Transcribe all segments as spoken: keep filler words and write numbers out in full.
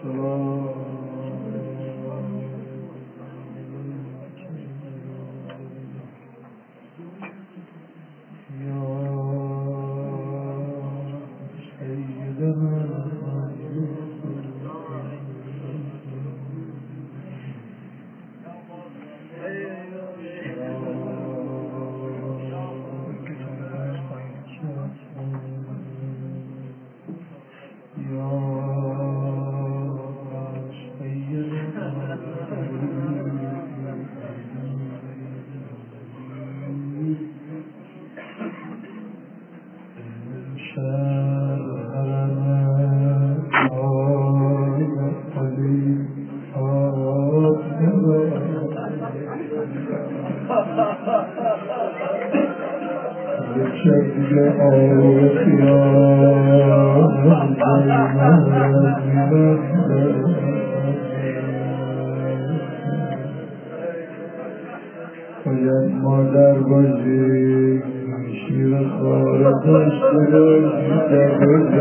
باید مادر باشی شیر خواره داشته باشی در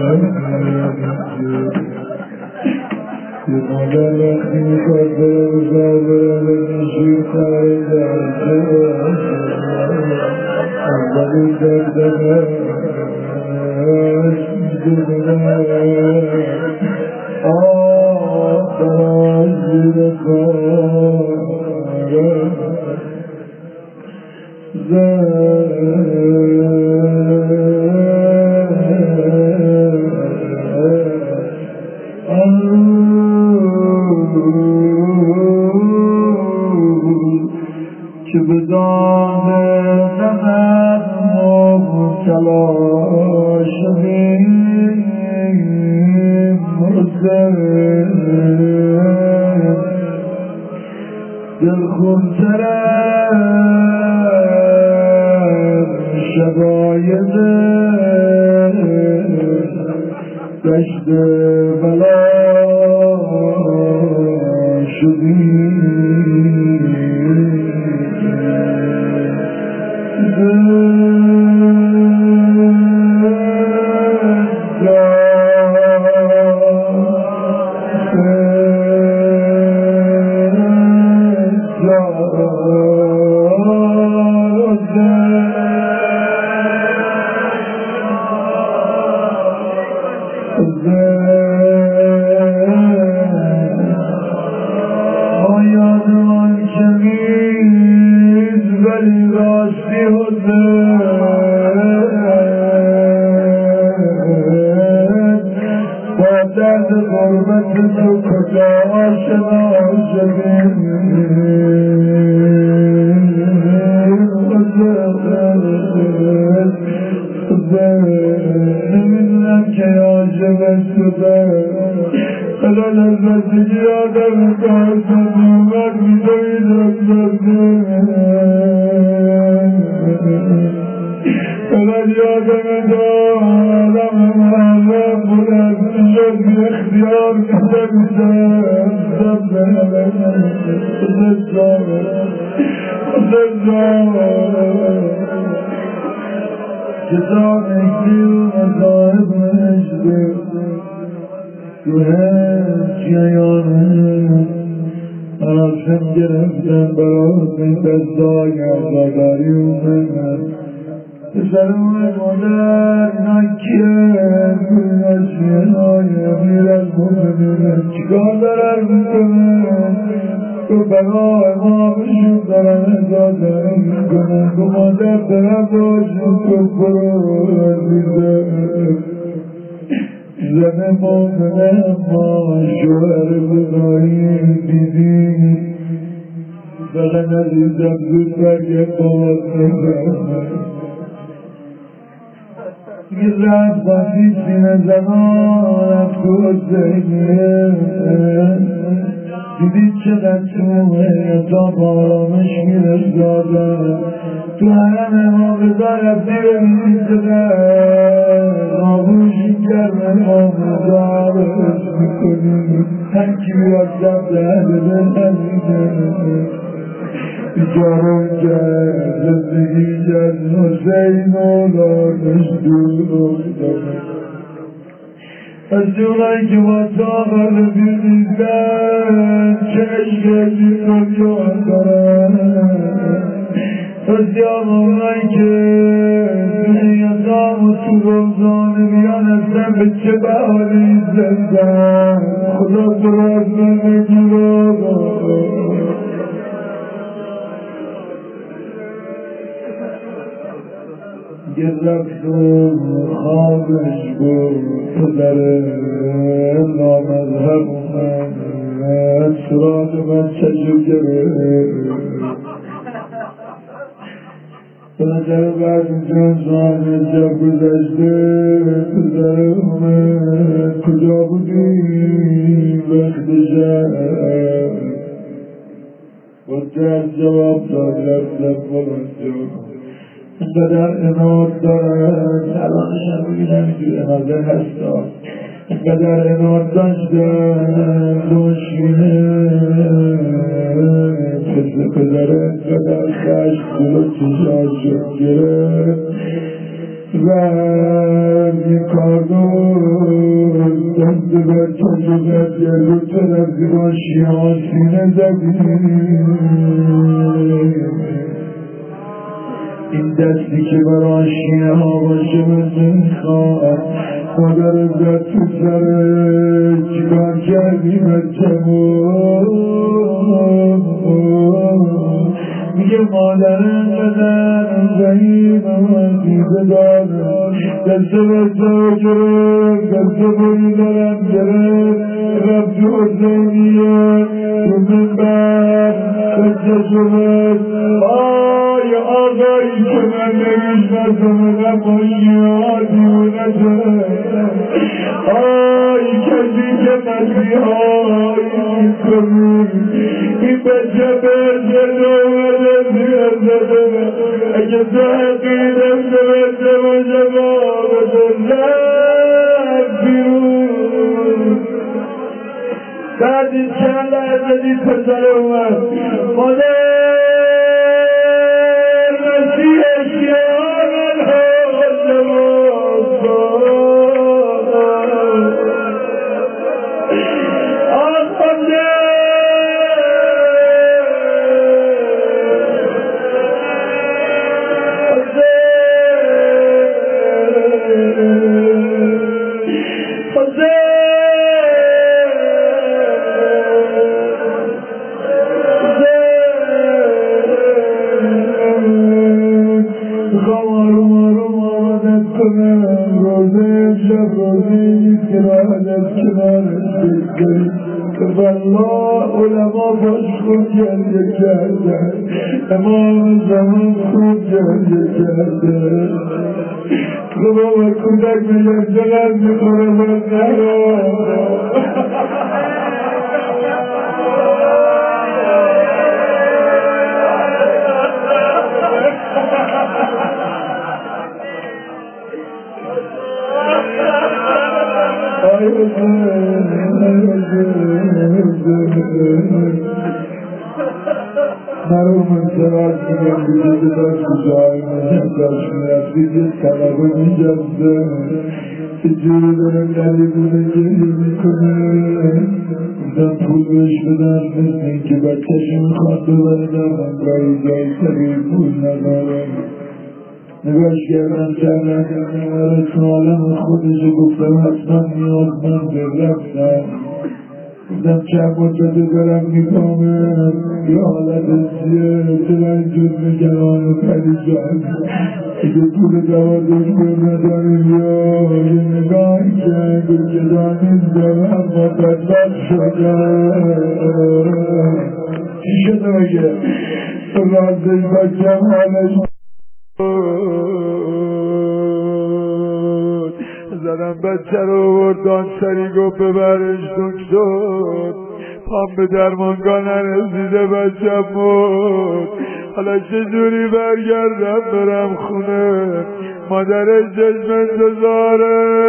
یه مادر وقتی میخواد بره بزار بره بگی شیر خواره داشته باشی اولین دردمش میدونه آه دراز زیر خواره که به دام نمد مبتلا شدیم مزد دلخونترم شبای دل دشت بلا شدیم نمیدونم که عاجبت شده خدا لذتی آدم کارتون اومد میدوید رسده خدا یادم دارم محرم بلند شد بی اختیار کده میدم خدا جزانکی و مذاهب مجده تو هر چیانه مراسم گرفتن برات این دستای عزاداری اومدن پسرون مادر اینا کیه کنشیه های امیر المومنین چیکار دارن میکنن تو برای امامشون دارن عزاداری میکنن تو مادر دارن باشون تو برو عزیزه زن مومنه اما شوهر بزایی دیدی فقط عزیزم زود برگه باز نکنه یه رفت بازی سینه زنان تو حسینیه دیدی چقدر تومه تا بارامش میرسادن تو حرم امام رضا رفتی ببینی چقدر آغوشی کرد امام رضا عرض میکنی هرکی بیاد جب ده بده نمیده بیچارون کرد زندگی کرد حسین و لانش دور افتاده از اونایی که با طاقت بیدیدن چه عشقی دنیا دارن، از اونایی که دنیا دام و تو روزانه بیان اصلا به چه بحالی زندن. خدا تو را از من نگیر یه رفت و خوابش بود پدر نامذهب اومد سراغ من چشم گرفت. به نظر بعد اینجا زمان جا گذشته پدر اومد کجا بودی وقت شب با جرد جواب داد رفتم بلند اینقدر اناد دارن الانش هم بگیدم اینجور اناده هستا اینقدر اناد داشتن دوشینه پسر پدره اینقدر خشت دلو چشاشو گرفت و این کار دست دست بر چشو زد گردو طرف زیباشی ها سینه زدیم. این دستی که برای شینه ها باشه من میخواد مادر زد تو سره چیکار کردی بچه‌مون میگه مادر انقدر ضعیف من دیده دارم دست بچه گرفت دست بایی دارم گرفت رفت تو حسینیه تو منبر بچه شده آی آقایی که من نمیشناسم نباشی آدیونه شده آی کسی که مسیحایی کنی این بچه بچه دومده زیر زده اگه تو حقیدم که بچه باشه بابا زد بیرون. بعد این چند لحظه دید پسر اومد مادر والله علما باش خوب گریه کردن امام زمان خوب گریه کردن تو بابا کودک میگم چقدر میخوره من نرم مرو من سراغ میگم بیده داشت جای من داشت میرفتید یه طلبه میجزده جوری دارم دلی بوده گریه میکنه گفتم پول بهش بدن مثل این که بچهش میخواد ببره در من گاهی جای سریع پول ندارم نگاش کردم کردم نماره تو عالم خودشو گفتم حتما نیازمند رفتم گفتم چند مدت دارم میکنم یه حالت سیه چرا اینجور میگران پری جان اگه پول دوازش رو نداریم یا یه نگاه کرد و که دانیم دارم و بدبخت شدم چی شده بگه رازش بچم حالش زنم بچه رو بردان سری گفت ببرش دکتر پام به درمانگاه نرسیده بچه مرد حالا چجوری برگردم برم خونه مادرش چشم انتظاره